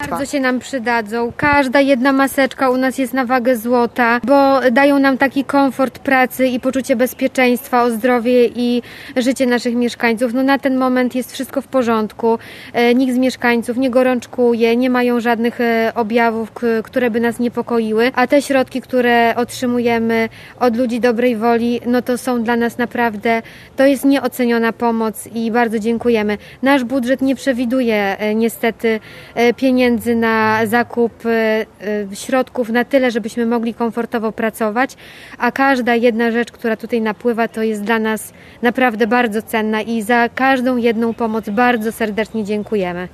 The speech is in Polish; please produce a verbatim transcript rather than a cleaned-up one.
Bardzo się nam przydadzą. Każda jedna maseczka u nas jest na wagę złota, bo dają nam taki komfort pracy i poczucie bezpieczeństwa o zdrowie i życie naszych mieszkańców. No na ten moment jest wszystko w porządku. Nikt z mieszkańców nie gorączkuje, nie mają żadnych objawów, które by nas niepokoiły, a te środki, które otrzymujemy od ludzi dobrej woli, no to są dla nas naprawdę, to jest nieoceniona pomoc i bardzo dziękujemy. Nasz budżet nie przewiduje niestety pieniędzy na zakup środków na tyle, żebyśmy mogli komfortowo pracować, a każda jedna rzecz, która tutaj napływa, to jest dla nas naprawdę bardzo cenna i za każdą jedną pomoc bardzo serdecznie dziękujemy.